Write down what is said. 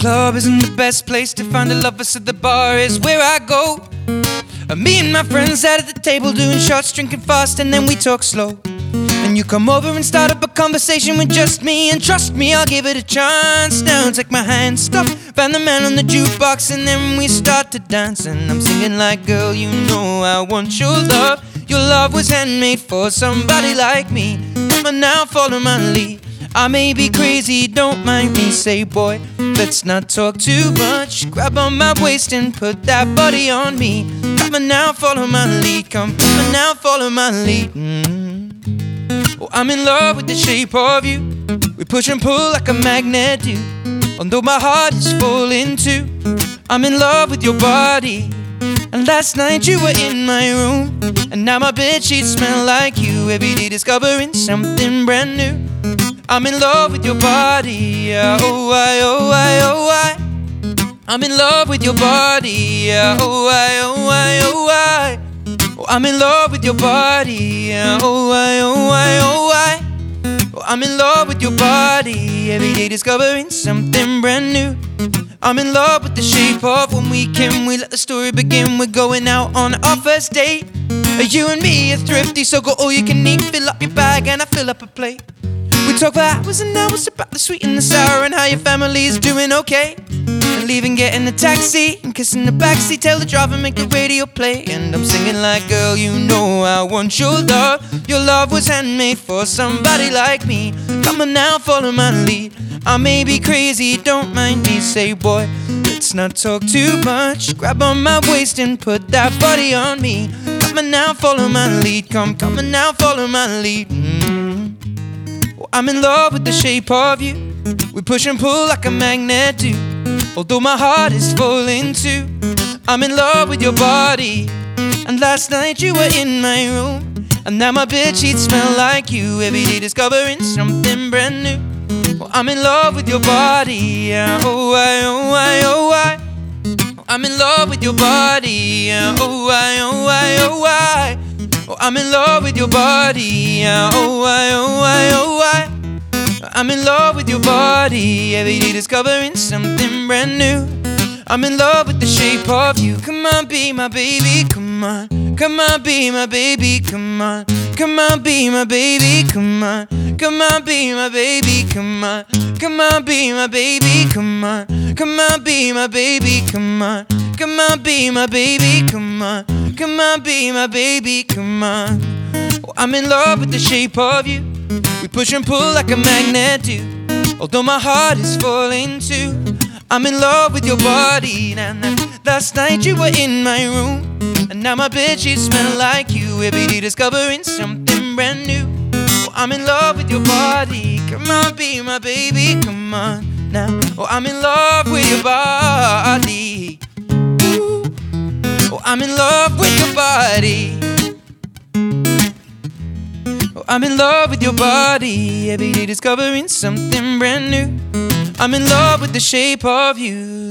club isn't the best place to find a lover, so the bar is where I go. Me and my friends sat at the table doing shots, drinking fast, and then we talk slow. And you come over and start up a conversation with just me, and trust me, I'll give it a chance. Now take my hand, stop, find the man on the jukebox, and then we start to dance. And I'm singing like, girl, you know I want your love. Your love was handmade for somebody like me. Come on now, follow my lead. I may be crazy, don't mind me. Say, boy, let's not talk too much. Grab on my waist and put that body on me. Come on now, follow my lead. Come on now, follow my lead. Oh, I'm in love with the shape of you. We push and pull like a magnet do. Although my heart is falling too, I'm in love with your body. And last night you were in my room, and now my bedsheets smell like you. Every day discovering something brand new. I'm in love with your body, yeah. Oh I, oh I, oh I. I'm in love with your body, yeah. Oh I, oh I, oh I. Oh, I'm in love with your body, yeah. Oh I, oh I, oh I. Oh, I'm in love with your body. Every day discovering something brand new. I'm in love with the shape of when we can. We let the story begin. We're going out on our first date. You and me are thrifty, so go all you can eat. Fill up your bag and I fill up a plate. We talk for hours and hours about the sweet and the sour, and how your family is doing okay. And leaving, getting a taxi and kissing the backseat. Tell the driver, make the radio play. And I'm singing like, girl, you know I want your love. Your love was handmade for somebody like me. Come on now, follow my lead. I may be crazy, don't mind me. Say, boy, let's not talk too much. Grab on my waist and put that body on me. Come on now, follow my lead. Come on now, follow my lead. Well, I'm in love with the shape of you. We push and pull like a magnet do. Although my heart is falling too, I'm in love with your body. And last night you were in my room, and now my bedsheets smell like you. Every day discovering something brand new. Well, I'm in love with your body, yeah. Oh I, oh I, oh I. I'm in love with your body, yeah. Oh I, oh I, oh I. Oh, I'm in love with your body, yeah. Oh I, oh I, oh I. I'm in love with your body. Every day discovering something brand new. I'm in love with the shape of you. Come on, be my baby, come on. Come on, be my baby, come on. Come on, be my baby, come on. Come on, be my baby, come on. Come on, be my baby, come on. Come on, be my baby, come on. Come on, be my baby, come on. Come on, be my baby, come on. Oh, I'm in love with the shape of you. We push and pull like a magnet do. Although my heart is falling too, I'm in love with your body. Now, last night you were in my room, and now my bedsheets smell like you. Every day discovering something brand new. Oh, I'm in love with your body. Come on, be my baby, come on now. Oh, I'm in love with your body. Ooh. Oh, I'm in love with your body. Oh, I'm in love with your body. Every day discovering something brand new. I'm in love with the shape of you.